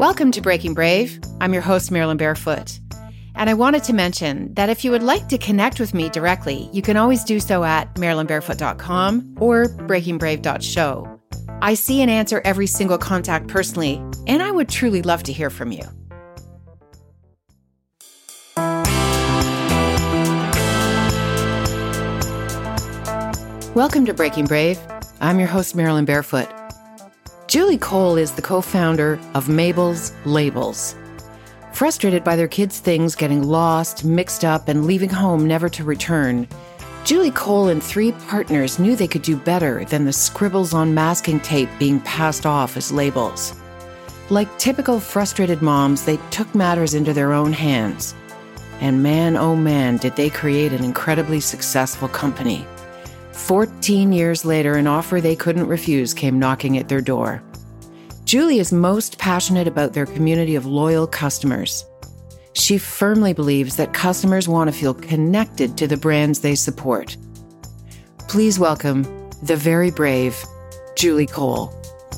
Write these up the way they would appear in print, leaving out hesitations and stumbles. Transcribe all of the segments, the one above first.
Welcome to Breaking Brave. I'm your host, Marilyn Barefoot. And I wanted to mention that if you would like to connect with me directly, you can always do so at marilynbarefoot.com or breakingbrave.show. I see and answer every single contact personally, and I would truly love to hear from you. Welcome to Breaking Brave. I'm your host, Marilyn Barefoot. Julie Cole is the co-founder of Mabel's Labels. Frustrated by their kids' things getting lost, mixed up, and leaving home never to return, Julie Cole and three partners knew they could do better than the scribbles on masking tape being passed off as labels. Like typical frustrated moms, they took matters into their own hands. And man, oh man, did they create an incredibly successful company. 14 years later, an offer they couldn't refuse came knocking at their door. Julie is most passionate about their community of loyal customers. She firmly believes that customers want to feel connected to the brands they support. Please welcome the very brave Julie Cole.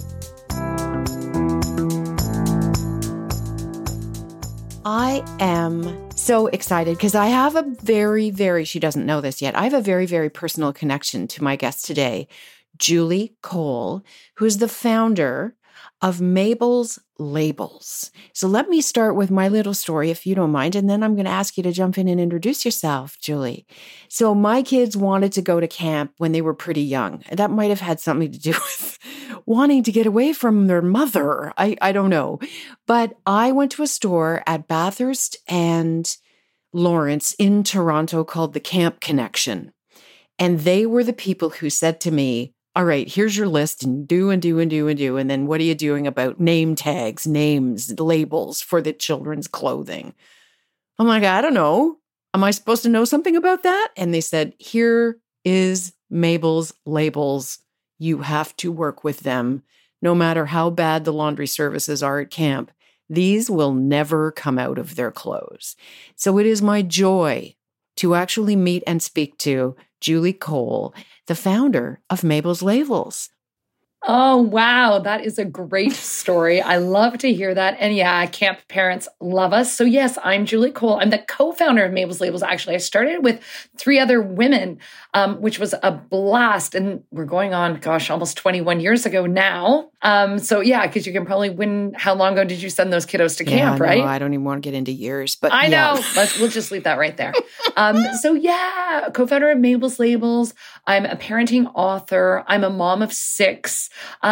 I am so excited because I have a very, she doesn't know this yet, I have a very personal connection to my guest today, Julie Cole, who is the founder of Mabel's Labels. So let me start with my little story, if you don't mind, and then I'm going to ask you to jump in and introduce yourself, Julie. So my kids wanted to go to camp when they were pretty young. That might have had something to do with wanting to get away from their mother. I don't know. But I went to a store at Bathurst and Lawrence in Toronto called the Camp Connection. And they were the people who said to me, all right, here's your list and do. And then what are you doing about name tags, names, labels for the children's clothing? I'm like, I don't know. Am I supposed to know something about that? And they said, here is Mabel's Labels. You have to work with them. No matter how bad the laundry services are at camp, these will never come out of their clothes. So it is my joy to actually meet and speak to Julie Cole, the founder of Mabel's Labels. Oh, wow. That is a great story. I love to hear that. And yeah, camp parents love us. So yes, I'm Julie Cole. I'm the co-founder of Mabel's Labels. Actually, I started with three other women, which was a blast. And we're going on, almost 21 years ago now. So yeah, because you can probably win. How long ago did you send those kiddos to camp, right? I don't even want to get into years, but I know. We'll just leave that right there. So yeah, co-founder of Mabel's Labels. I'm a parenting author. I'm a mom of 6.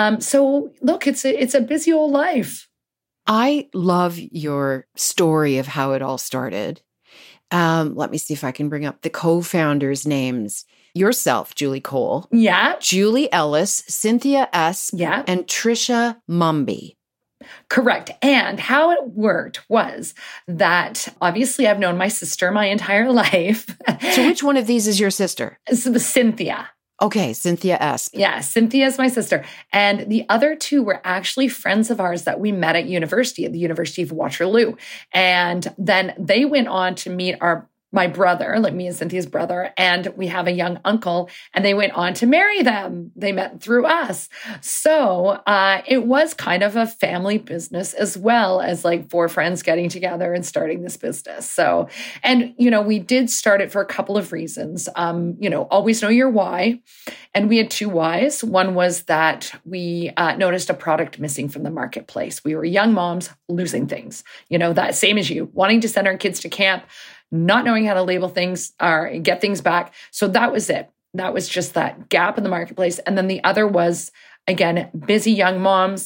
So look, it's a busy old life. I love your story of how it all started. Let me see if I can bring up the co-founders' names. Yourself, Julie Cole. Yeah. Julie Ellis, Cynthia S. Yeah. And Trisha Mumby. Correct. And how it worked was that obviously I've known my sister my entire life. So which one of these is your sister? So the Cynthia. Okay, Cynthia S. Yeah, Cynthia is my sister. And the other two were actually friends of ours that we met at the University of Waterloo. And then they went on to meet my brother, like me and Cynthia's brother, and we have a young uncle, and they went on to marry them. They met through us. So it was kind of a family business as well as like 4 friends getting together and starting this business. So, and, we did start it for a couple of reasons. Always know your why. And we had 2 whys. One was that we noticed a product missing from the marketplace. We were young moms losing things, that same as you, wanting to send our kids to camp, not knowing how to label things or get things back. So that was it. That was just that gap in the marketplace. And then the other was, again, busy young moms.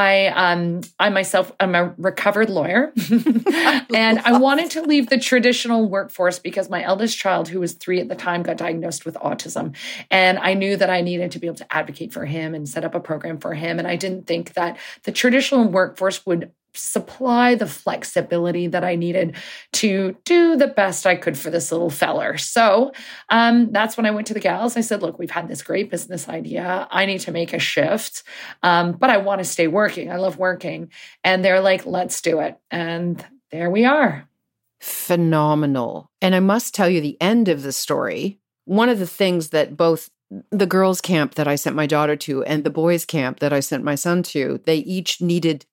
I myself am a recovered lawyer and I wanted to leave the traditional workforce because my eldest child, who was 3 at the time, got diagnosed with autism. And I knew that I needed to be able to advocate for him and set up a program for him. And I didn't think that the traditional workforce would supply the flexibility that I needed to do the best I could for this little feller. So that's when I went to the gals. I said, look, we've had this great business idea. I need to make a shift, but I want to stay working. I love working. And they're like, let's do it. And there we are. Phenomenal. And I must tell you the end of the story. One of the things that both the girls' camp that I sent my daughter to and the boys' camp that I sent my son to, they each needed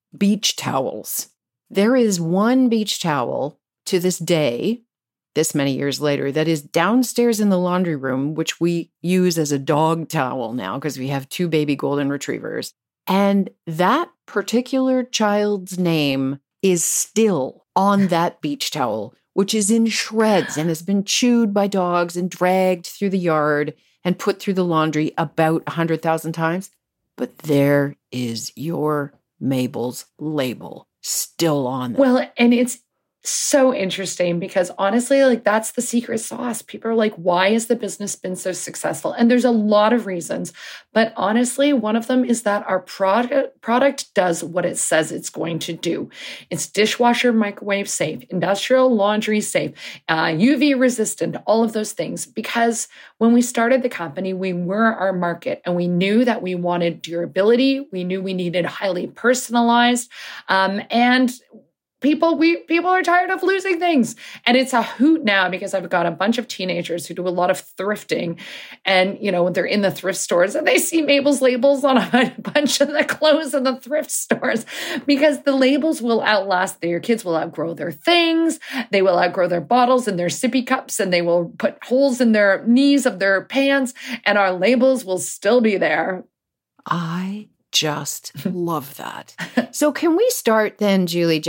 beach towels. There is one beach towel to this day, this many years later, that is downstairs in the laundry room, which we use as a dog towel now because we have 2 baby golden retrievers. And that particular child's name is still on that beach towel, which is in shreds and has been chewed by dogs and dragged through the yard and put through the laundry about 100,000 times. But there is your Mabel's label still on there. Well, and it's so interesting because honestly, like that's the secret sauce. People are like, why has the business been so successful? And there's a lot of reasons, but honestly, one of them is that our product does what it says it's going to do. It's dishwasher, microwave safe, industrial laundry safe, UV resistant, all of those things. Because when we started the company, we were our market and we knew that we wanted durability. We knew we needed highly personalized, and people are tired of losing things. And it's a hoot now because I've got a bunch of teenagers who do a lot of thrifting. And, they're in the thrift stores and they see Mabel's labels on a bunch of the clothes in the thrift stores because the labels will outlast your kids will outgrow their things. They will outgrow their bottles and their sippy cups and they will put holes in their knees of their pants and our labels will still be there. I just love that. So can we start then, Julie,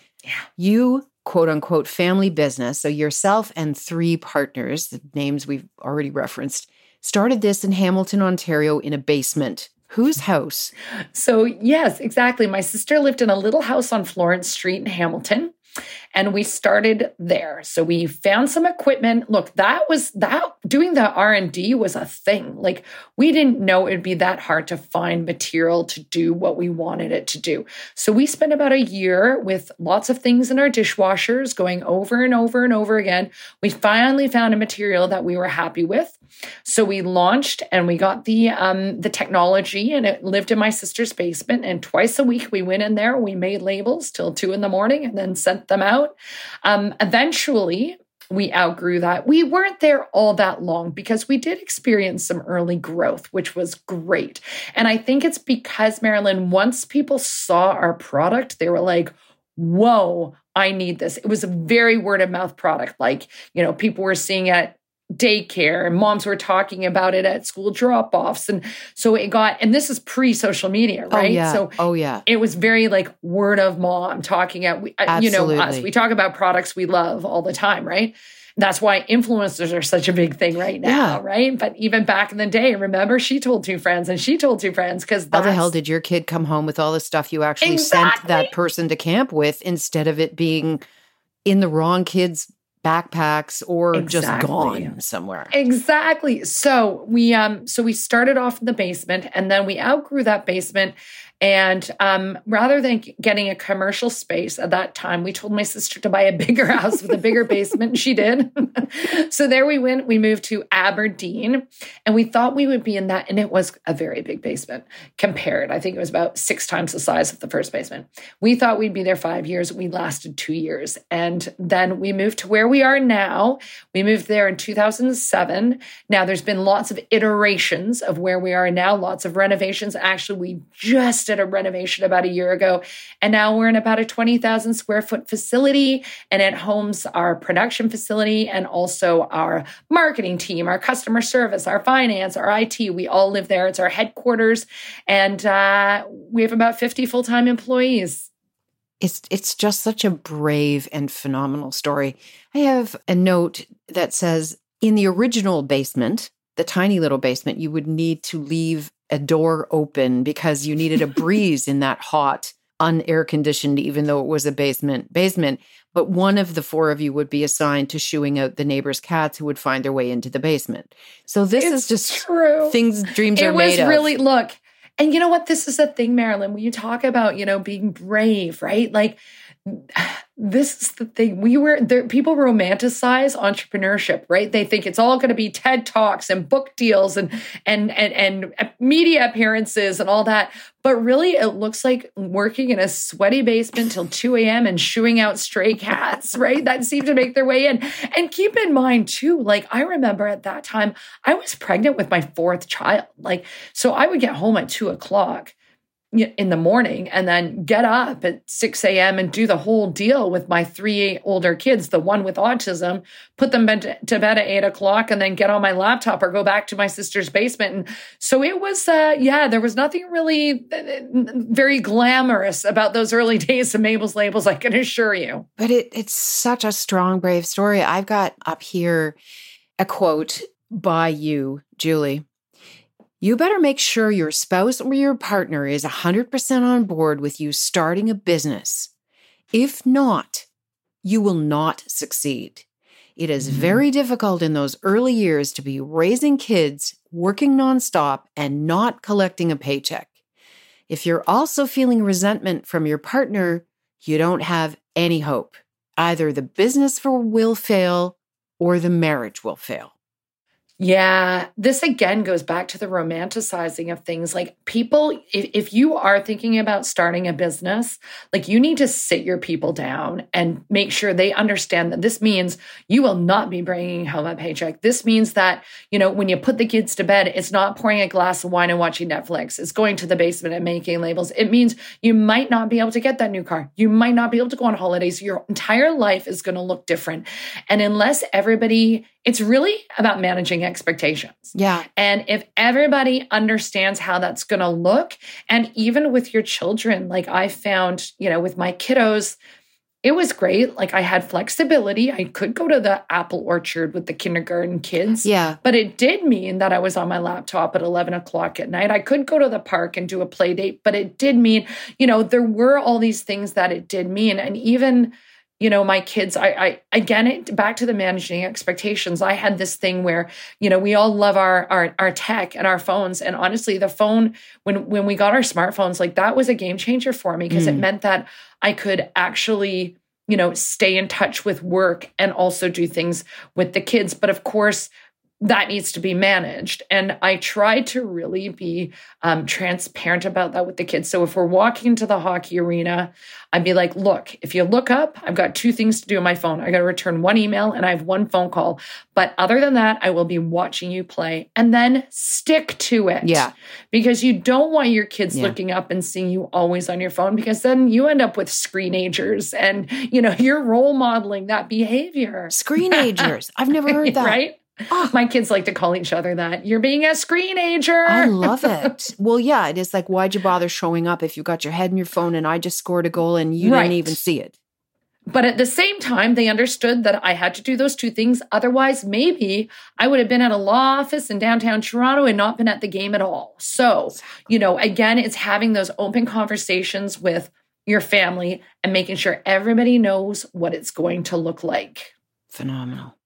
you, quote unquote, family business, so yourself and 3 partners, the names we've already referenced, started this in Hamilton, Ontario in a basement. Whose house? So yes, exactly. My sister lived in a little house on Florence Street in Hamilton. And we started there. So we found some equipment. Look, doing the R&D was a thing. Like we didn't know it'd be that hard to find material to do what we wanted it to do. So we spent about a year with lots of things in our dishwashers going over and over and over again. We finally found a material that we were happy with. So we launched and we got the technology and it lived in my sister's basement. And twice a week we went in there, we made labels till 2 a.m. and then sent them out. Eventually we outgrew that. We weren't there all that long because we did experience some early growth, which was great. And I think it's because, Marilyn, once people saw our product, they were like, whoa, I need this. It was a very word of mouth product. Like, people were seeing it daycare and moms were talking about it at school drop-offs. And so and this is pre-social media, right? Oh, yeah. It was very like word of mom talking at, us. We talk about products we love all the time, right? That's why influencers are such a big thing right now, right? But even back in the day, remember, she told 2 friends and she told 2 friends because how the hell did your kid come home with all the stuff you actually sent that person to camp with instead of it being in the wrong kid's backpacks or just gone somewhere? Exactly. So we started off in the basement and then we outgrew that basement. And rather than getting a commercial space at that time, we told my sister to buy a bigger house with a bigger basement, and she did. So there we went. We moved to Aberdeen, and we thought we would be in that, and it was a very big basement compared. I think it was about 6 times the size of the first basement. We thought we'd be there 5 years. We lasted 2 years, and then we moved to where we are now. We moved there in 2007. Now, there's been lots of iterations of where we are now, lots of renovations. Actually, we just did a renovation about a year ago. And now we're in about a 20,000 square foot facility. And it homes our production facility and also our marketing team, our customer service, our finance, our IT. We all live there. It's our headquarters. And we have about 50 full-time employees. It's just such a brave and phenomenal story. I have a note that says, in the original basement, the tiny little basement, you would need to leave a door open because you needed a breeze in that hot, unair conditioned, even though it was a basement. But one of the 4 of you would be assigned to shooing out the neighbors' cats who would find their way into the basement. So this is just true. Things dreams are made of. It was really, look, and you know what? This is the thing, Marilyn, when you talk about, being brave, right? Like, this is the thing. People romanticize entrepreneurship, right? They think it's all going to be TED Talks and book deals and media appearances and all that. But really, it looks like working in a sweaty basement till 2 a.m. and shooing out stray cats, right? That seem to make their way in. And keep in mind, too, like I remember at that time, I was pregnant with my 4th child. So I would get home at 2 o'clock. in the morning and then get up at 6 a.m. and do the whole deal with my 3 older kids, the one with autism, put them to bed at 8 o'clock and then get on my laptop or go back to my sister's basement. And so it was, there was nothing really very glamorous about those early days of Mabel's Labels, I can assure you. But it's such a strong, brave story. I've got up here a quote by you, Julie. You better make sure your spouse or your partner is 100% on board with you starting a business. If not, you will not succeed. It is very difficult in those early years to be raising kids, working nonstop, and not collecting a paycheck. If you're also feeling resentment from your partner, you don't have any hope. Either the business will fail or the marriage will fail. Yeah, this again goes back to the romanticizing of things. Like people, if you are thinking about starting a business, like you need to sit your people down and make sure they understand that this means you will not be bringing home a paycheck. This means that, when you put the kids to bed, it's not pouring a glass of wine and watching Netflix. It's going to the basement and making labels. It means you might not be able to get that new car. You might not be able to go on holidays. Your entire life is going to look different. And unless it's really about managing expectations. Yeah. And if everybody understands how that's going to look, and even with your children, like I found, with my kiddos, it was great. Like I had flexibility. I could go to the apple orchard with the kindergarten kids. Yeah. But it did mean that I was on my laptop at 11 o'clock at night. I could go to the park and do a play date, but it did mean, there were all these things that it did mean. And even my kids, back to the managing expectations. I had this thing where, we all love our tech and our phones. And honestly, the phone, when we got our smartphones, like that was a game changer for me because it meant that I could actually, stay in touch with work and also do things with the kids. But of course, that needs to be managed. And I try to really be transparent about that with the kids. So if we're walking into the hockey arena, I'd be like, look, if you look up, I've got 2 things to do on my phone. I got to return 1 email and I have 1 phone call. But other than that, I will be watching you play and then stick to it. Yeah. Because you don't want your kids looking up and seeing you always on your phone, because then you end up with screenagers and, you're role modeling that behavior. Screenagers. I've never heard that. Right? Oh, my kids like to call each other that. You're being a screenager. I love it. Well, yeah, it is like, why'd you bother showing up if you got your head in your phone and I just scored a goal and you didn't even see it? But at the same time, they understood that I had to do those 2 things. Otherwise, maybe I would have been at a law office in downtown Toronto and not been at the game at all. So, again, it's having those open conversations with your family and making sure everybody knows what it's going to look like. Phenomenal.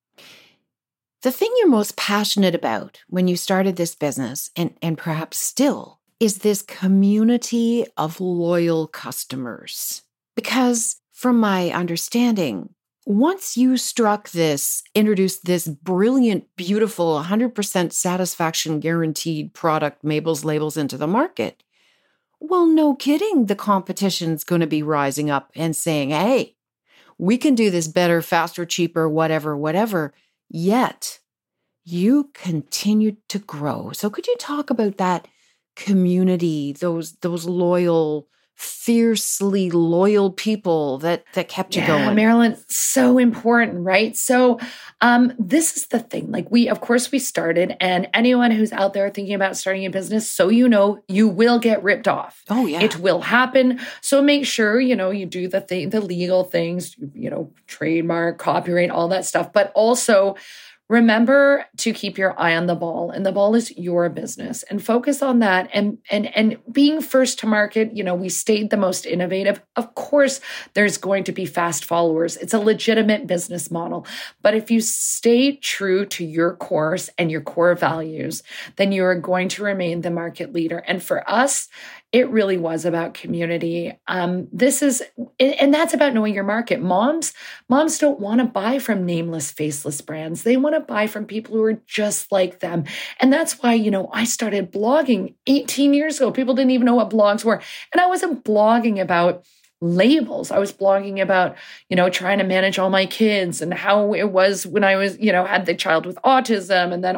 The thing you're most passionate about when you started this business, and perhaps still, is this community of loyal customers. Because from my understanding, once you introduced this brilliant, beautiful, 100% satisfaction guaranteed product, Mabel's Labels, into the market, well, no kidding, the competition's going to be rising up and saying, hey, we can do this better, faster, cheaper, whatever. Yet, you continued to grow. So could you talk about that community, those loyal, fiercely loyal people that kept you going? Marilyn, so important, right? So this is the thing. Like we started, and anyone who's out there thinking about starting a business, so you will get ripped off. Oh, yeah. It will happen. So make sure, you do the legal things, trademark, copyright, all that stuff. But also remember to keep your eye on the ball, and the ball is your business, and focus on that. And being first to market, we stayed the most innovative. Of course, there's going to be fast followers. It's a legitimate business model. But if you stay true to your course and your core values, then you are going to remain the market leader. And for us, it really was about community. And that's about knowing your market. Moms don't want to buy from nameless, faceless brands. They want to buy from people who are just like them. And that's why, I started blogging 18 years ago. People didn't even know what blogs were. And I wasn't blogging about labels. I was blogging about, trying to manage all my kids and how it was when I was, had the child with autism, and then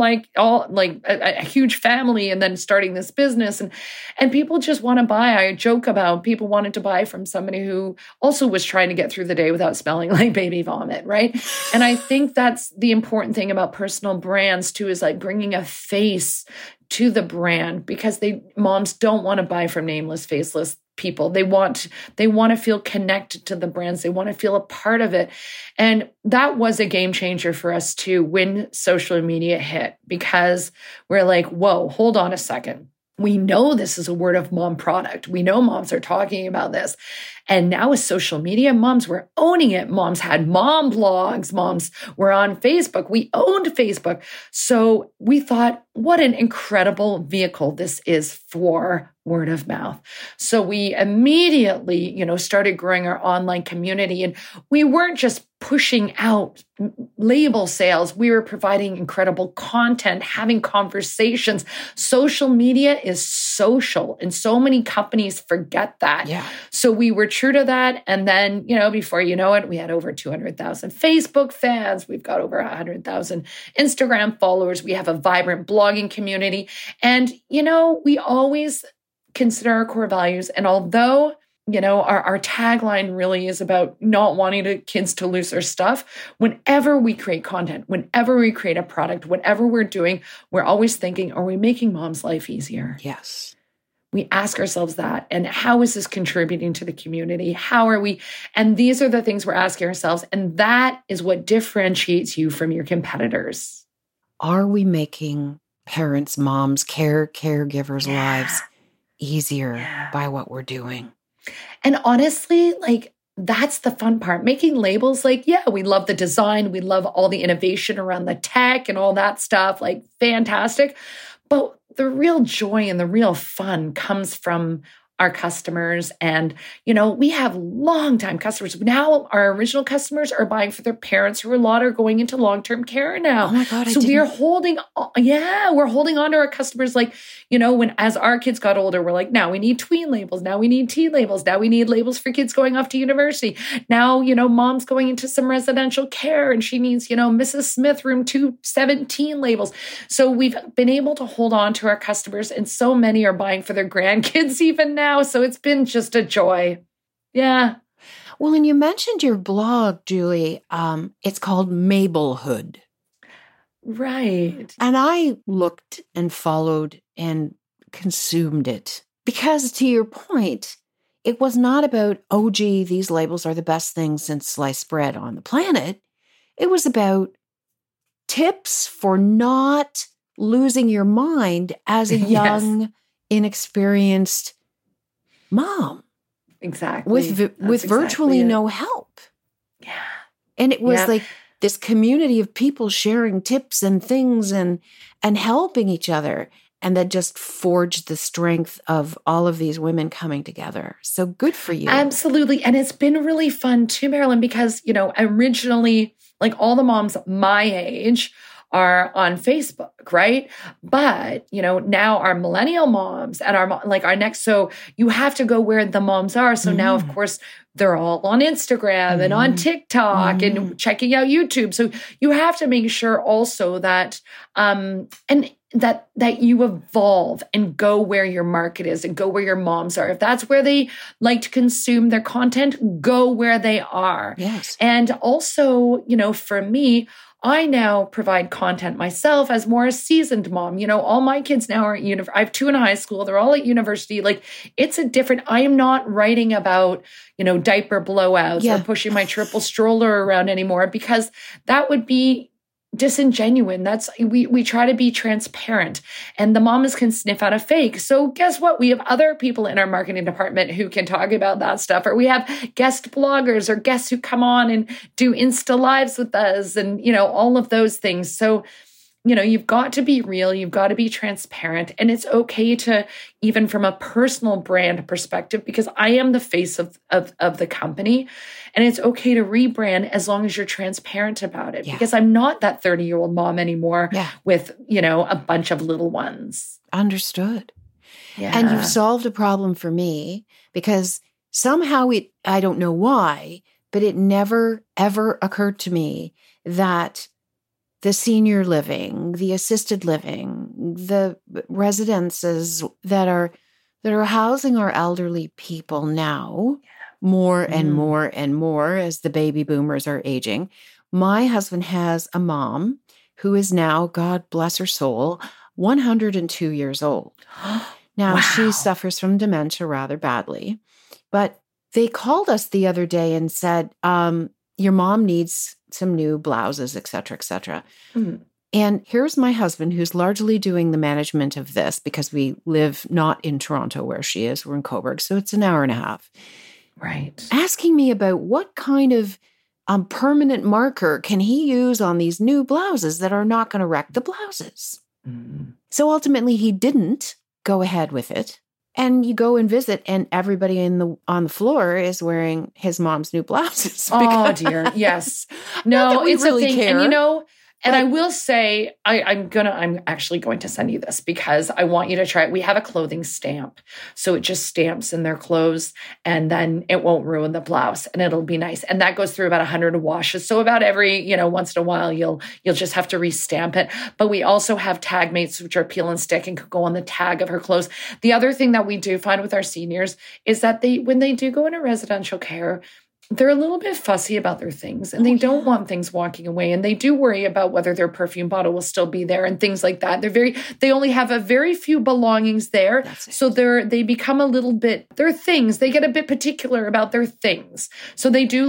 a huge family, and then starting this business, and people just want to buy. I joke about people wanted to buy from somebody who also was trying to get through the day without smelling like baby vomit, right? And I think that's the important thing about personal brands too, is like bringing a face to the brand, because moms don't want to buy from nameless, faceless people. They want to feel connected to the brands. They want to feel a part of it. And that was a game changer for us too when social media hit, because we're like, whoa, hold on a second. We know this is a word of mom product. We know moms are talking about this. And now with social media, moms were owning it. Moms had mom blogs. Moms were on Facebook. We owned Facebook. So we thought, what an incredible vehicle this is for word of mouth. So we immediately, started growing our online community, and we weren't just pushing out label sales. We were providing incredible content, having conversations. Social media is social, and so many companies forget that. Yeah. So we were true to that. And then, before you know it, we had over 200,000 Facebook fans. We've got over 100,000 Instagram followers. We have a vibrant blogging community. And, we always consider our core values. And although, our tagline really is about not wanting kids to lose their stuff, whenever we create content, whenever we create a product, whatever we're doing, we're always thinking, are we making mom's life easier? Yes. We ask ourselves that. And how is this contributing to the community? How are we? And these are the things we're asking ourselves. And that is what differentiates you from your competitors. Are we making parents, moms, caregivers' lives easier by what we're doing? And honestly, that's the fun part. Making labels, we love the design. We love all the innovation around the tech and all that stuff, fantastic. But the real joy and the real fun comes from our customers. And, we have longtime customers. Now our original customers are buying for their parents, who a lot are going into long-term care now. Oh my God. So we're holding on to our customers. As our kids got older, we're like, now we need tween labels. Now we need teen labels. Now we need labels for kids going off to university. Now, mom's going into some residential care and she needs, Mrs. Smith room 217 labels. So we've been able to hold on to our customers, and so many are buying for their grandkids even now. So it's been just a joy. Yeah. Well, and you mentioned your blog, Julie. It's called Mabelhood. Right. And I looked and followed and consumed it because, to your point, it was not about, oh, gee, these labels are the best thing since sliced bread on the planet. It was about tips for not losing your mind as a young, inexperienced mom. Exactly. With virtually no help. Yeah. And it was like this community of people sharing tips and things and helping each other. And that just forged the strength of all of these women coming together. So good for you. Absolutely. And it's been really fun too, Marilyn, because, originally, all the moms my age are on Facebook, right? But, now our millennial moms and our next, so you have to go where the moms are. So now, of course, they're all on Instagram and on TikTok and checking out YouTube. So you have to make sure also that, that you evolve and go where your market is and go where your moms are. If that's where they like to consume their content, go where they are. Yes. And also, for me, I now provide content myself as more a seasoned mom. All my kids now are at I have 2 in high school. They're all at university. It's a different, I am not writing about, diaper blowouts or pushing my triple stroller around anymore, because that would be disingenuous. We try to be transparent, and the mamas can sniff out a fake. So guess what? We have other people in our marketing department who can talk about that stuff, or we have guest bloggers or guests who come on and do Insta lives with us and, all of those things. So, you've got to be real. You've got to be transparent, and it's okay to, even from a personal brand perspective, because I am the face of the company, and it's okay to rebrand as long as you're transparent about it, because I'm not that 30-year-old mom anymore with, a bunch of little ones. Understood. Yeah. And you've solved a problem for me, because somehow I don't know why, but it never, ever occurred to me that the senior living, the assisted living, the residences that are housing our elderly people now, more and more and more as the baby boomers are aging. My husband has a mom who is now, God bless her soul, 102 years old. Now, Wow. she suffers from dementia rather badly, but they called us the other day and said, your mom needs some new blouses, et cetera, et cetera. Mm. And here's my husband, who's largely doing the management of this because we live not in Toronto where she is. We're in Cobourg, so it's an hour and a half. Right. Asking me about what kind of permanent marker can he use on these new blouses that are not going to wreck the blouses. Mm. So ultimately, he didn't go ahead with it. And you go and visit, and everybody on the floor is wearing his mom's new blouses. Oh dear, yes. No, it's really a thing. care. And and I will say, I'm actually going to send you this because I want you to try it. We have a clothing stamp. So it just stamps in their clothes and then it won't ruin the blouse and it'll be nice. And that goes through about 100 washes. So about every, once in a while, you'll just have to restamp it. But we also have tag mates, which are peel and stick and could go on the tag of her clothes. The other thing that we do find with our seniors is that when they do go into residential care, they're a little bit fussy about their things and they don't want things walking away. And they do worry about whether their perfume bottle will still be there and things like that. They only have a very few belongings there. So they become a little bit, their things, they get a bit particular about their things. So they do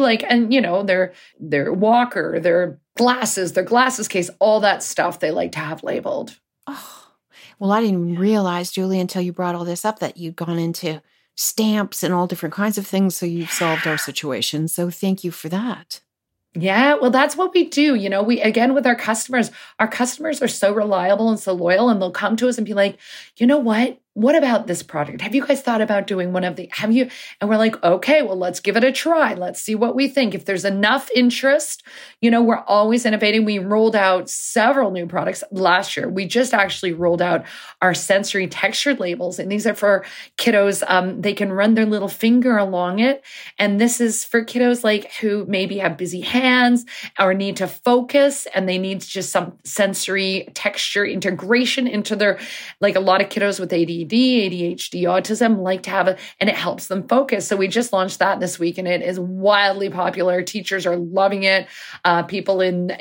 their walker, their glasses case, all that stuff they like to have labeled. Oh, well, I didn't realize, Julie, until you brought all this up that you'd gone into stamps and all different kinds of things. So you've solved our situation. So thank you for that. Yeah, well, that's what we do. Again, with our customers are so reliable and so loyal, and they'll come to us and be like, you know what about this product? Have you guys thought about doing one of the, have you? And we're like, okay, well, let's give it a try. Let's see what we think. If there's enough interest, we're always innovating. We rolled out several new products last year. We just actually rolled out our sensory textured labels. And these are for kiddos. They can run their little finger along it. And this is for kiddos who maybe have busy hands or need to focus and they need just some sensory texture integration into their, a lot of kiddos with ADHD, autism like to have and it helps them focus. So we just launched that this week and it is wildly popular. Teachers are loving it. People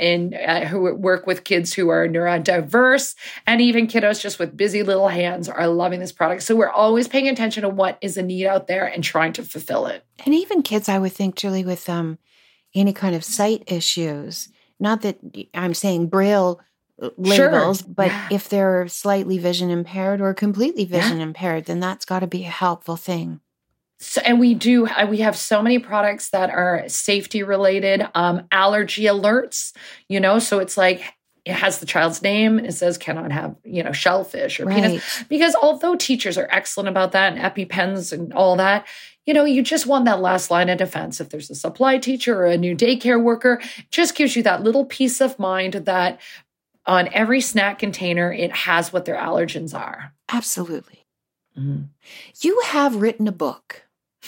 who work with kids who are neurodiverse and even kiddos just with busy little hands are loving this product. So we're always paying attention to what is a need out there and trying to fulfill it. And even kids, I would think, Julie, with any kind of sight issues, not that I'm saying Braille labels, but if they're slightly vision impaired or completely vision impaired, then that's got to be a helpful thing. So, and we have so many products that are safety related, allergy alerts, so it's it has the child's name. It says cannot have, shellfish or peanuts, because although teachers are excellent about that and EpiPens and all that, you just want that last line of defense. If there's a supply teacher or a new daycare worker, it just gives you that little peace of mind that on every snack container, it has what their allergens are. Absolutely. Mm-hmm. You have written a book.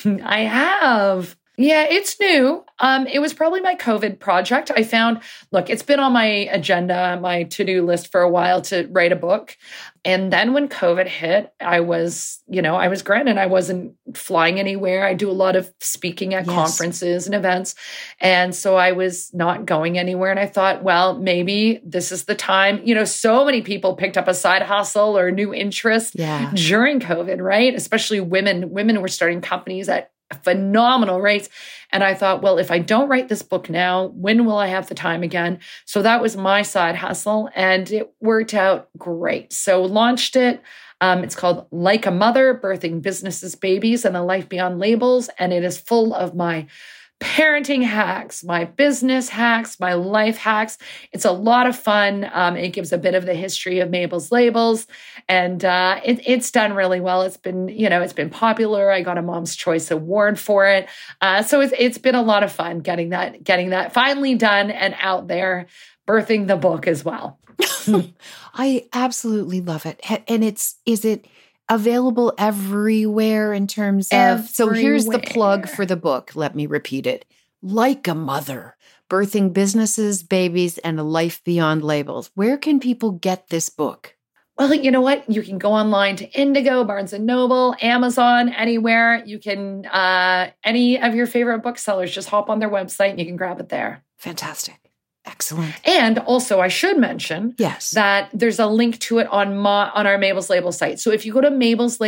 I have. Yeah, it's new. It was probably my COVID project. I found, it's been on my agenda, my to-do list for a while to write a book. And then when COVID hit, I was granted, I wasn't flying anywhere. I do a lot of speaking at conferences and events. And so I was not going anywhere. And I thought, well, maybe this is the time. So many people picked up a side hustle or new interest during COVID, right? Especially women. Women were starting companies at phenomenal rates. And I thought, well, if I don't write this book now, when will I have the time again? So that was my side hustle and it worked out great. So launched it. It's called Like a Mother, Birthing Businesses, Babies, and a Life Beyond Labels. And it is full of my parenting hacks, my business hacks, my life hacks. It's a lot of fun. It gives a bit of the history of Mabel's Labels, and it's done really well. It's been popular. I got a Mom's Choice Award for it. So it's been a lot of fun getting that finally done and out there, birthing the book as well. I absolutely love it. And is it available everywhere in terms of, so here's the plug for the book. Let me repeat it. Like a Mother, Birthing Businesses, Babies, and a Life Beyond Labels. Where can people get this book? Well, you know what? You can go online to Indigo, Barnes & Noble, Amazon, anywhere. You can, any of your favorite booksellers, just hop on their website and you can grab it there. Fantastic. Excellent. And also, I should mention that there's a link to it on our Mabel's Label site. So if you go to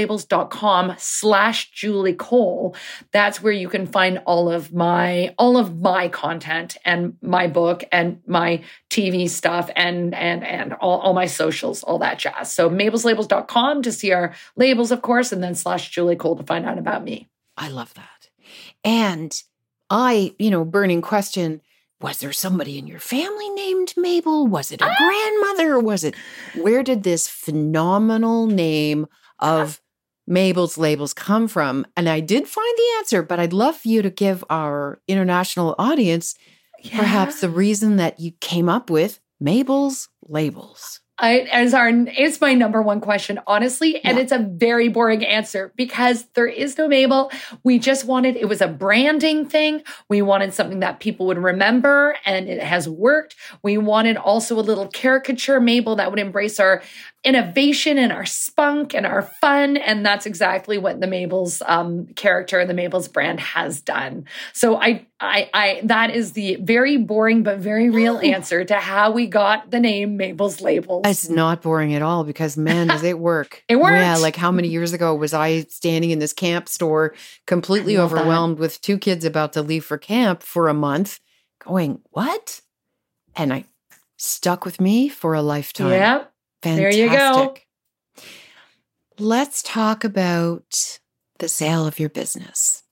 mabelslabels.com/Julie Cole, that's where you can find all of my content and my book and my TV stuff and all my socials, all that jazz. So mabelslabels.com to see our labels, of course, and then /Julie Cole to find out about me. I love that. And burning question. Was there somebody in your family named Mabel? Was it a grandmother? Or where did this phenomenal name of Mabel's Labels come from? And I did find the answer, but I'd love for you to give our international audience perhaps the reason that you came up with Mabel's Labels. It's my number one question, honestly. And it's a very boring answer because there is no Mabel. We just it was a branding thing. We wanted something that people would remember, and it has worked. We wanted also a little caricature Mabel that would embrace our innovation and our spunk and our fun. And that's exactly what the Mabel's character and the Mabel's brand has done. So that is the very boring but very real answer to how we got the name Mabel's Labels. It's not boring at all because, man, does it work. It works. Yeah, like how many years ago was I standing in this camp store completely overwhelmed with 2 kids about to leave for camp for a month going, what? And I stuck with me for a lifetime. Yeah. Fantastic. There you go. Let's talk about the sale of your business.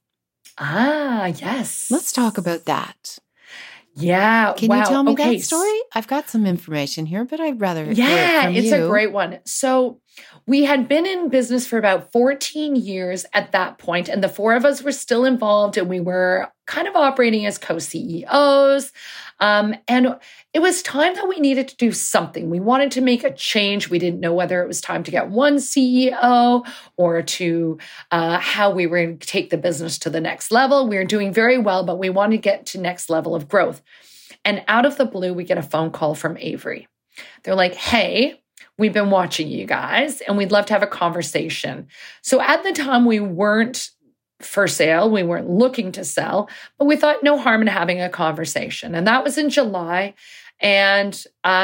Yes. Let's talk about that. Yeah. Can you tell me that story? I've got some information here, but I'd rather hear it from it's you. A great one. So we had been in business for about 14 years at that point, and the 4 of us were still involved, and we were kind of operating as co-CEOs. And it was time that we needed to do something. We wanted to make a change. We didn't know whether it was time to get one CEO or to how we were going to take the business to the next level. We were doing very well, but we wanted to get to next level of growth. And out of the blue, we get a phone call from Avery. They're like, hey, we've been watching you guys, and we'd love to have a conversation. So at the time, we weren't for sale. We weren't looking to sell, but we thought no harm in having a conversation. And that was in July. And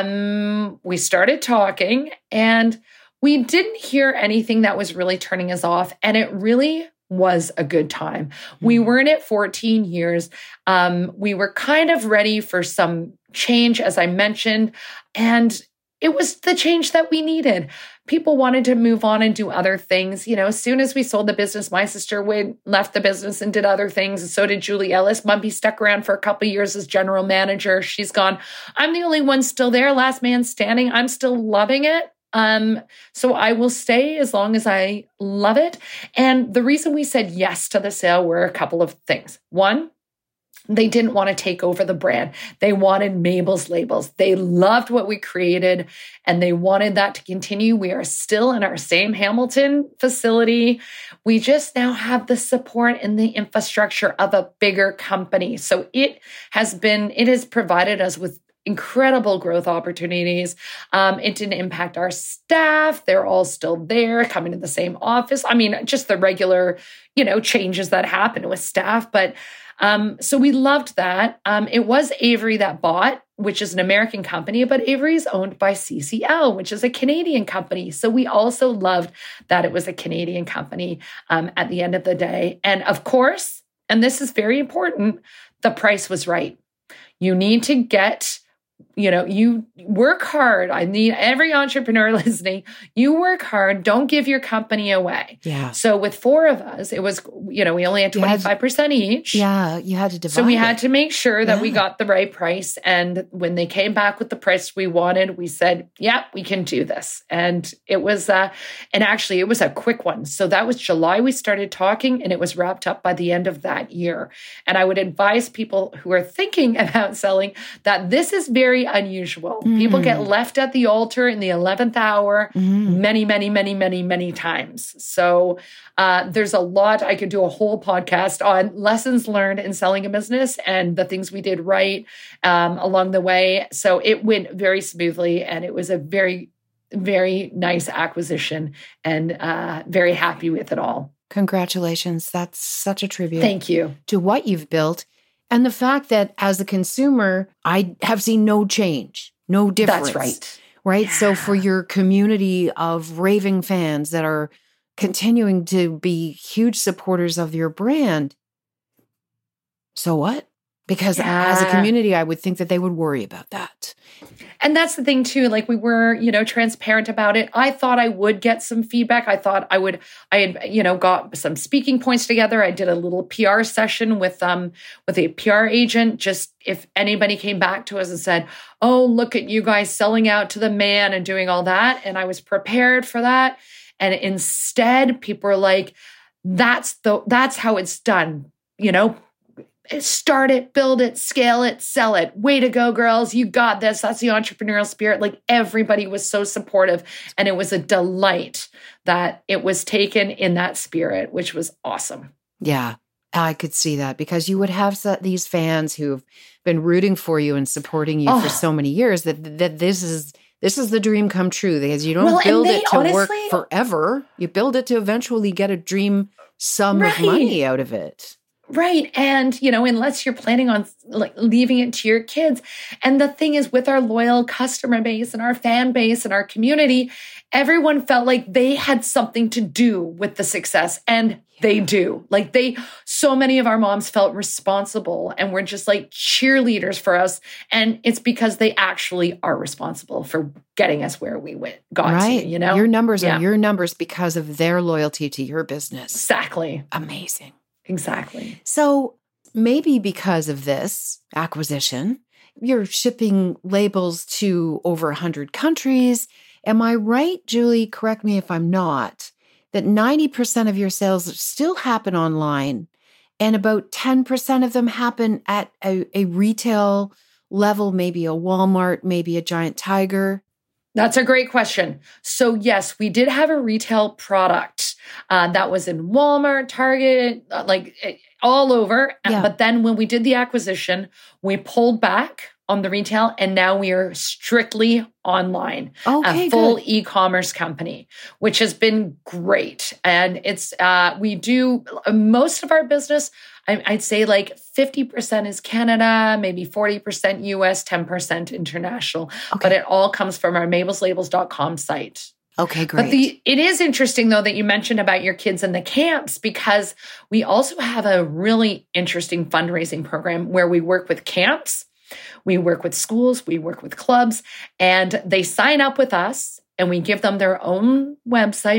we started talking, and we didn't hear anything that was really turning us off. And it really was a good time. We were in it 14 years. We were kind of ready for some change, as I mentioned, and it was the change that we needed. People wanted to move on and do other things. As soon as we sold the business, my sister left the business and did other things. And so did Julie Ellis. Mumpy stuck around for a couple of years as general manager. She's gone. I'm the only one still there. Last man standing. I'm still loving it. So I will stay as long as I love it. And the reason we said yes to the sale were a couple of things. One, they didn't want to take over the brand. They wanted Mabel's Labels. They loved what we created, and they wanted that to continue. We are still in our same Hamilton facility. We just now have the support and the infrastructure of a bigger company. So it has provided us with incredible growth opportunities. It didn't impact our staff. They're all still there, coming to the same office. I mean, just the regular, changes that happen with staff. But so we loved that. It was Avery that bought, which is an American company, but Avery is owned by CCL, which is a Canadian company. So we also loved that it was a Canadian company at the end of the day. And of course, and this is very important, the price was right. You need to get, you work hard. I need every entrepreneur listening. You work hard. Don't give your company away. Yeah. So with 4 of us, it was, we only had 25% each. Yeah. You had to divide. So we had to make sure that we got the right price. And when they came back with the price we wanted, we said, yeah, we can do this. And it was, and actually it was a quick one. So that was July. We started talking, and it was wrapped up by the end of that year. And I would advise people who are thinking about selling that this is very very unusual. People get left at the altar in the 11th hour many, many, many, many, many times. So there's a lot. I could do a whole podcast on lessons learned in selling a business and the things we did right along the way. So it went very smoothly, and it was a very, very nice acquisition, and very happy with it all. Congratulations. That's such a tribute. Thank you. To what you've built. And the fact that as a consumer, I have seen no change, no difference. That's right. Right? Yeah. So for your community of raving fans that are continuing to be huge supporters of your brand, so what? Because as a community, I would think that they would worry about that. And that's the thing too, like we were, transparent about it. I thought I would get some feedback. I thought I had, got some speaking points together. I did a little PR session with a PR agent, just if anybody came back to us and said, oh, look at you guys selling out to the man and doing all that. And I was prepared for that. And instead people are like, that's how it's done, Start it, build it, scale it, sell it. Way to go, girls. You got this. That's the entrepreneurial spirit. Like everybody was so supportive, and it was a delight that it was taken in that spirit, which was awesome. Yeah, I could see that, because you would have these fans who've been rooting for you and supporting you for so many years that this is the dream come true, because you don't build it to work forever. You build it to eventually get a dream sum of money out of it. Right. And, unless you're planning on leaving it to your kids. And the thing is, with our loyal customer base and our fan base and our community, everyone felt like they had something to do with the success. And they do. So many of our moms felt responsible and were just like cheerleaders for us. And it's because they actually are responsible for getting us where we got to, Your numbers are your numbers because of their loyalty to your business. Exactly. Amazing. Exactly. So maybe because of this acquisition, you're shipping labels to over 100 countries. Am I right, Julie? Correct me if I'm not, that 90% of your sales still happen online, and about 10% of them happen at a retail level, maybe a Walmart, maybe a Giant Tiger? That's a great question. So yes, we did have a retail product that was in Walmart, Target, all over. Yeah. But then when we did the acquisition, we pulled back on the retail, and now we are strictly online, a full e-commerce company, which has been great. And it's we do most of our business. I'd say 50% is Canada, maybe 40% US, 10% international. Okay. But it all comes from our mabelslabels.com site. Okay, great. But it is interesting, though, that you mentioned about your kids and the camps, because we also have a really interesting fundraising program where we work with camps, we work with schools, we work with clubs, and they sign up with us. And we give them their own website,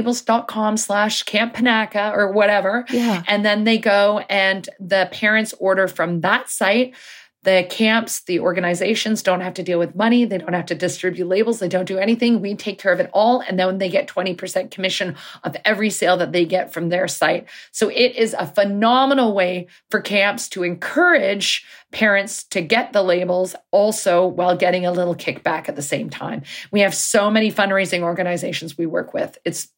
mabelslabels.com/Camp Panaca or whatever. Yeah. And then they go and the parents order from that site. The camps, the organizations don't have to deal with money. They don't have to distribute labels. They don't do anything. We take care of it all. And then they get 20% commission of every sale that they get from their site. So it is a phenomenal way for camps to encourage parents to get the labels also while getting a little kickback at the same time. We have so many fundraising organizations we work with. It's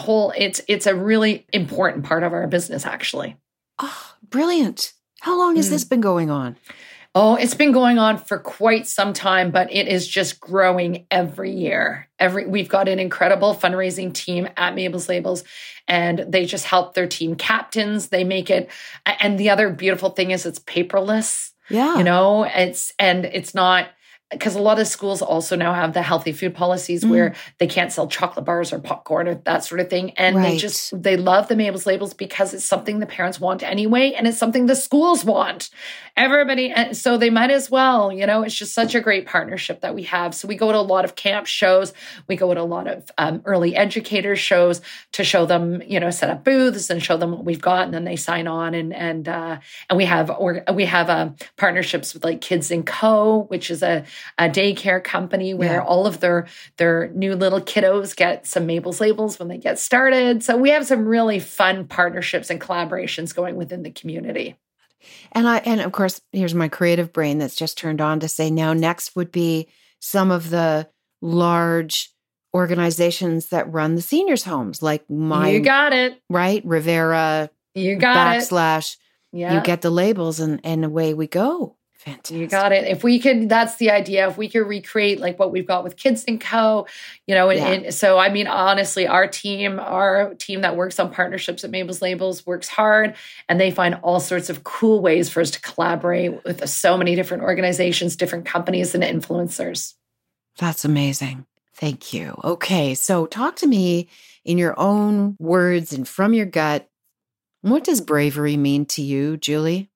a really important part of our business, actually. Oh, brilliant. How long has this been going on? Oh, it's been going on for quite some time, but it is just growing every year. We've got an incredible fundraising team at Mabel's Labels, and they just help their team captains. They make it, and the other beautiful thing is it's paperless. Yeah, it's not. Because a lot of schools also now have the healthy food policies where they can't sell chocolate bars or popcorn or that sort of thing. And they love the Mabel's Labels because it's something the parents want anyway. And it's something the schools want. Everybody. And so they might as well, it's just such a great partnership that we have. So we go to a lot of camp shows. We go to a lot of early educator shows to show them, set up booths and show them what we've got. And then they sign on. And we have partnerships with Kids & Co., which is a daycare company where all of their new little kiddos get some Mabel's Labels when they get started. So we have some really fun partnerships and collaborations going within the community. And of course, here's my creative brain that's just turned on to say now next would be some of the large organizations that run the seniors' homes, like You got it. right? Rivera, You got it. / Yeah. you get the labels and away we go. Fantastic. You got it. If we could, that's the idea. If we could recreate like what we've got with Kids & Co., and so, I mean, honestly, our team that works on partnerships at Mabel's Labels works hard, and they find all sorts of cool ways for us to collaborate with so many different organizations, different companies, and influencers. That's amazing. Thank you. Okay. So talk to me in your own words and from your gut. What does bravery mean to you, Julie?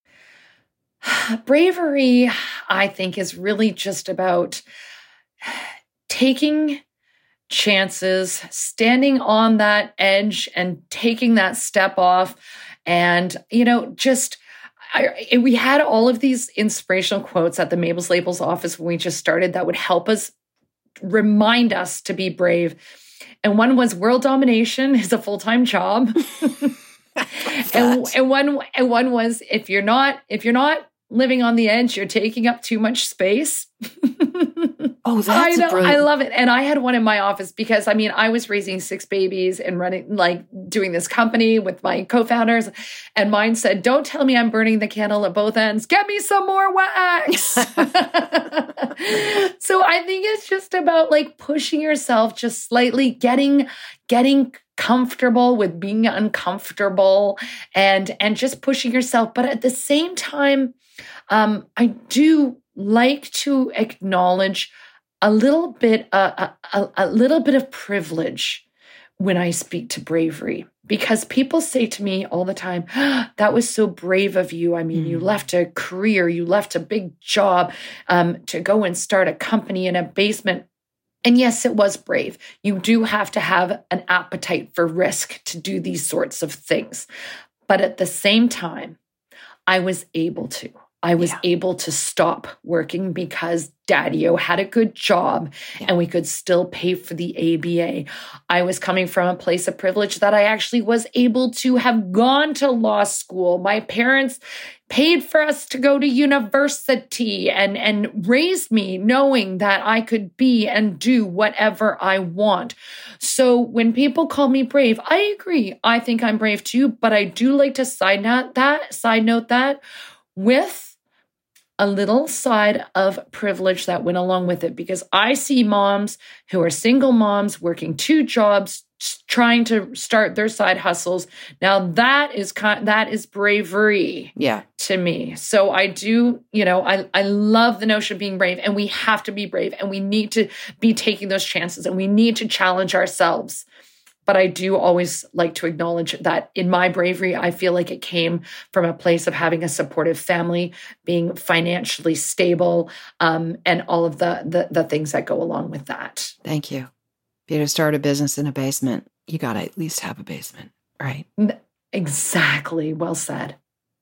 Bravery, I think, is really just about taking chances, standing on that edge and taking that step off. And, we had all of these inspirational quotes at the Mabel's Labels office when we just started that would help us, remind us to be brave. And one was world domination is a full-time job. and one was if you're not living on the edge, you're taking up too much space. Oh, that's brilliant. I love it. And I had one in my office because, I was raising 6 babies and doing this company with my co-founders. And mine said, don't tell me I'm burning the candle at both ends. Get me some more wax. So I think it's just about pushing yourself just slightly, getting comfortable with being uncomfortable and just pushing yourself. But at the same time, I do like to acknowledge a little bit of privilege when I speak to bravery, because people say to me all the time, that was so brave of you. You left a career, you left a big job to go and start a company in a basement. And yes, it was brave. You do have to have an appetite for risk to do these sorts of things. But at the same time, I was able to. I was able to stop working because Daddy-O had a good job and we could still pay for the ABA. I was coming from a place of privilege that I actually was able to have gone to law school. My parents paid for us to go to university and raised me knowing that I could be and do whatever I want. So when people call me brave, I agree. I think I'm brave too, but I do like to side note that with a little side of privilege that went along with it, because I see moms who are single moms working 2 jobs, trying to start their side hustles. Now that is bravery to me. So I do, I love the notion of being brave, and we have to be brave, and we need to be taking those chances, and we need to challenge ourselves. But I do always like to acknowledge that in my bravery, I feel like it came from a place of having a supportive family, being financially stable, and all of the things that go along with that. Thank you. If you're to start a business in a basement, you got to at least have a basement, right? Exactly. Well said.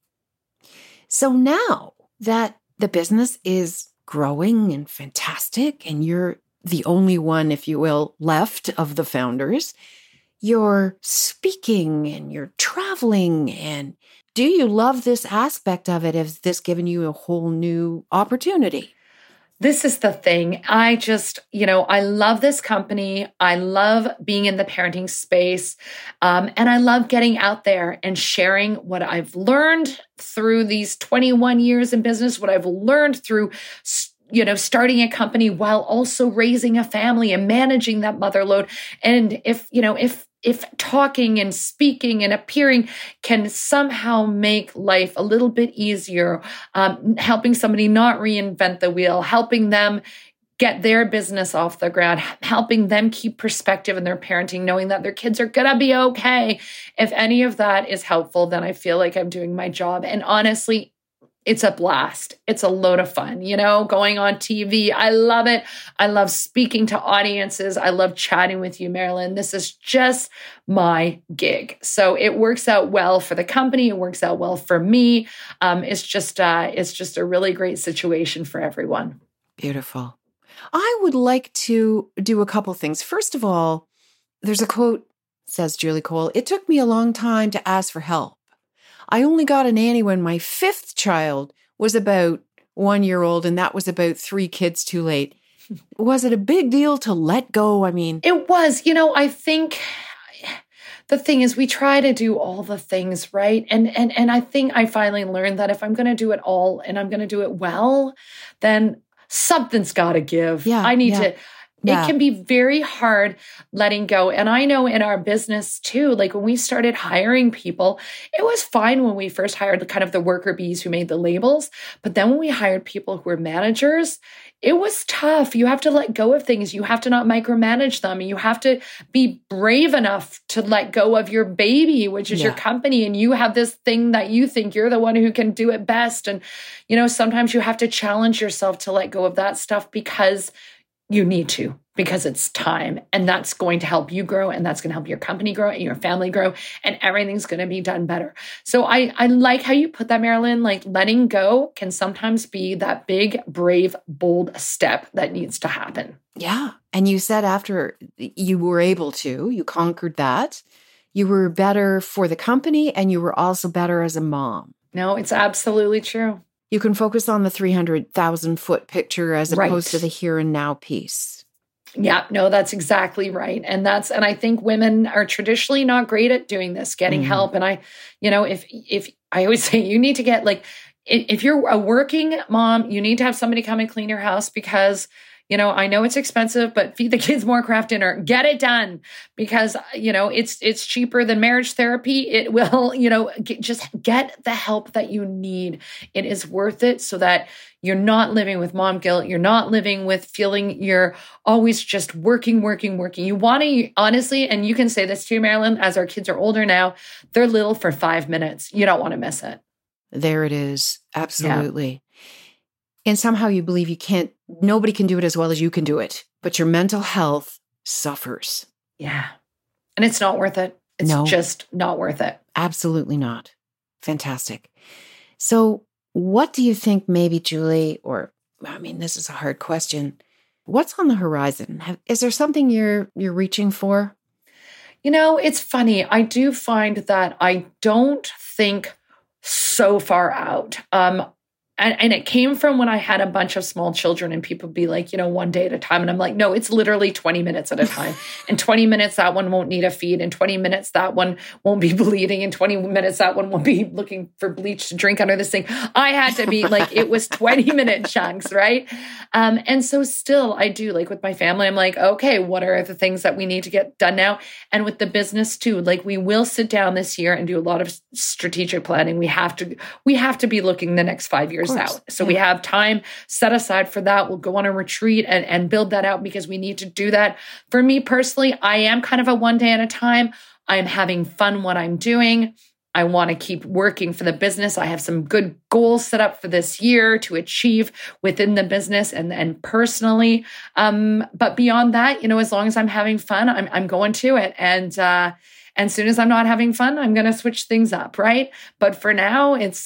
So now that the business is growing and fantastic, and you're the only one, if you will, left of the founders, you're speaking and you're traveling. And do you love this aspect of it? Has this given you a whole new opportunity? This is the thing. I just, I love this company. I love being in the parenting space. And I love getting out there and sharing what I've learned through these 21 years in business, what I've learned through starting a company while also raising a family and managing that mother load. And if talking and speaking and appearing can somehow make life a little bit easier, helping somebody not reinvent the wheel, helping them get their business off the ground, helping them keep perspective in their parenting, knowing that their kids are going to be okay. If any of that is helpful, then I feel like I'm doing my job. And honestly, it's a blast. It's a load of fun, going on TV. I love it. I love speaking to audiences. I love chatting with you, Marilyn. This is just my gig. So it works out well for the company. It works out well for me. It's just a really great situation for everyone. Beautiful. I would like to do a couple things. First of all, there's a quote, says Julie Cole, "It took me a long time to ask for help. I only got a nanny when my 5th child was about 1 year old, and that was about 3 kids too late. Was it a big deal to let go? I mean, it was. I think the thing is we try to do all the things, right? And I think I finally learned that if I'm going to do it all and I'm going to do it well, then something's got to give. Yeah, I need yeah. to. It can be very hard letting go. And I know in our business too, like when we started hiring people, it was fine when we first hired kind of the worker bees who made the labels. But then when we hired people who were managers, it was tough. You have to let go of things. You have to not micromanage them. You have to be brave enough to let go of your baby, which is your company. And you have this thing that you think you're the one who can do it best. And, sometimes you have to challenge yourself to let go of that stuff because you need to, because it's time, and that's going to help you grow, and that's going to help your company grow and your family grow, and everything's going to be done better. So I like how you put that, Marilyn. Like letting go can sometimes be that big, brave, bold step that needs to happen. Yeah. And you said after you were able to, you conquered that, you were better for the company, and you were also better as a mom. No, it's absolutely true. You can focus on the 300,000-foot picture as opposed to the here and now piece. Yeah, no, that's exactly right. And I think women are traditionally not great at doing this, getting help. And if I always say you need to get if you're a working mom, you need to have somebody come and clean your house because I know it's expensive, but feed the kids more Kraft Dinner. Get it done because, it's cheaper than marriage therapy. It will, just get the help that you need. It is worth it so that you're not living with mom guilt. You're not living with feeling you're always just working. You want to, honestly, and you can say this too, Marilyn, as our kids are older now, they're little for 5 minutes. You don't want to miss it. There it is. Absolutely. Yeah. And somehow you believe nobody can do it as well as you can do it, but your mental health suffers. Yeah. And it's not worth it. It's just not worth it. Absolutely not. Fantastic. So what do you think maybe, Julie, this is a hard question. What's on the horizon? Is there something you're reaching for? It's funny. I do find that I don't think so far out. And it came from when I had a bunch of small children and people be like, one day at a time. And I'm like, no, it's literally 20 minutes at a time. In 20 minutes, that one won't need a feed. In 20 minutes, that one won't be bleeding. In 20 minutes, that one won't be looking for bleach to drink under this thing. I had to be it was 20-minute chunks, right? And so still I do with my family, I'm like, okay, what are the things that we need to get done now? And with the business too, we will sit down this year and do a lot of strategic planning. We have to be looking the next 5 years out. So we have time set aside for that. We'll go on a retreat and build that out because we need to do that. For me personally, I am kind of a one day at a time. I'm having fun what I'm doing. I want to keep working for the business. I have some good goals set up for this year to achieve within the business and personally. But beyond that, as long as I'm having fun, I'm going to it. And as soon as I'm not having fun, I'm going to switch things up, right? But for now, it's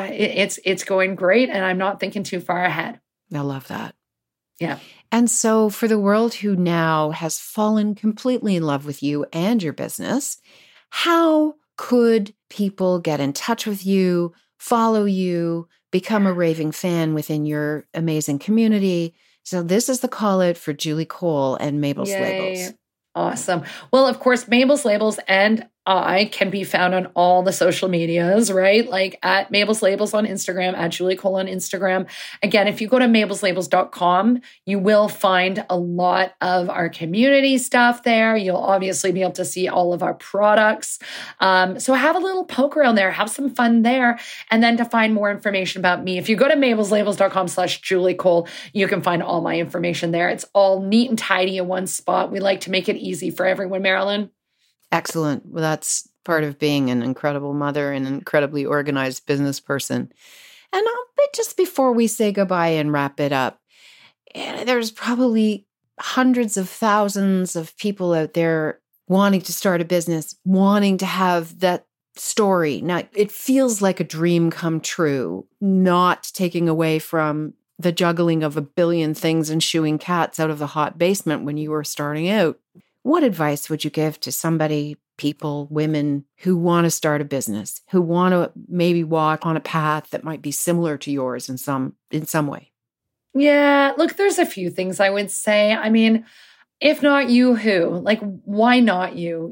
going great, and I'm not thinking too far ahead. I love that. Yeah. And so for the world who now has fallen completely in love with you and your business, how could people get in touch with you, follow you, become a raving fan within your amazing community? So this is the call out for Julie Cole and Mabel's Labels. Awesome. Well, of course, Mabel's Labels and I can be found on all the social medias, right? At Mabel's Labels on Instagram, at Julie Cole on Instagram. Again, if you go to mabelslabels.com, you will find a lot of our community stuff there. You'll obviously be able to see all of our products. So have a little poke around there, have some fun there. And then to find more information about me, if you go to mabelslabels.com/Julie Cole, you can find all my information there. It's all neat and tidy in one spot. We like to make it easy for everyone, Marilyn. Excellent. Well, that's part of being an incredible mother and an incredibly organized business person. And just before we say goodbye and wrap it up, there's probably hundreds of thousands of people out there wanting to start a business, wanting to have that story. Now, it feels like a dream come true, not taking away from the juggling of a billion things and shooing cats out of the hot basement when you were starting out. What advice would you give to somebody people, women who want to start a business, who want to maybe walk on a path that might be similar to yours in some way? Yeah, look, there's a few things I would say. I mean, if not you, who? Like, why not you?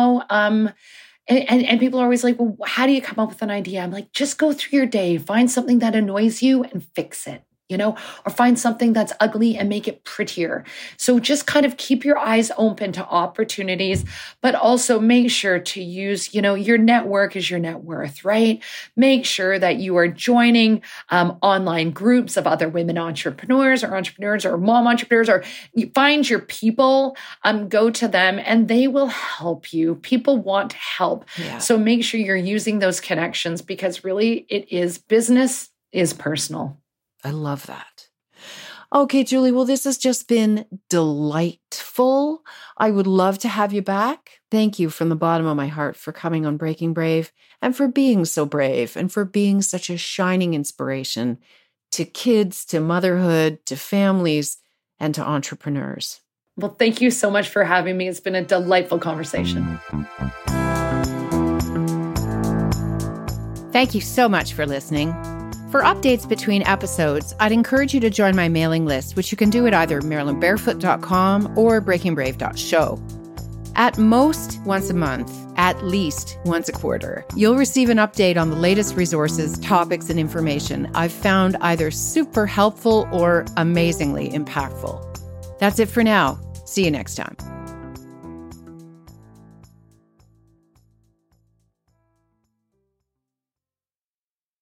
And people are always like, well, how do you come up with an idea? I'm like, just go through your day, find something that annoys you and fix it. Or find something that's ugly and make it prettier. So just kind of keep your eyes open to opportunities, but also make sure to use, your network is your net worth, right? Make sure that you are joining online groups of other women entrepreneurs or mom entrepreneurs, or you find your people, go to them and they will help you. People want help. Yeah. So make sure you're using those connections because really business is personal. I love that. Okay, Julie, well, this has just been delightful. I would love to have you back. Thank you from the bottom of my heart for coming on Breaking Brave and for being so brave and for being such a shining inspiration to kids, to motherhood, to families, and to entrepreneurs. Well, thank you so much for having me. It's been a delightful conversation. Thank you so much for listening. For updates between episodes, I'd encourage you to join my mailing list, which you can do at either marilynbarefoot.com or breakingbrave.show. At most once a month, at least once a quarter, you'll receive an update on the latest resources, topics, and information I've found either super helpful or amazingly impactful. That's it for now. See you next time.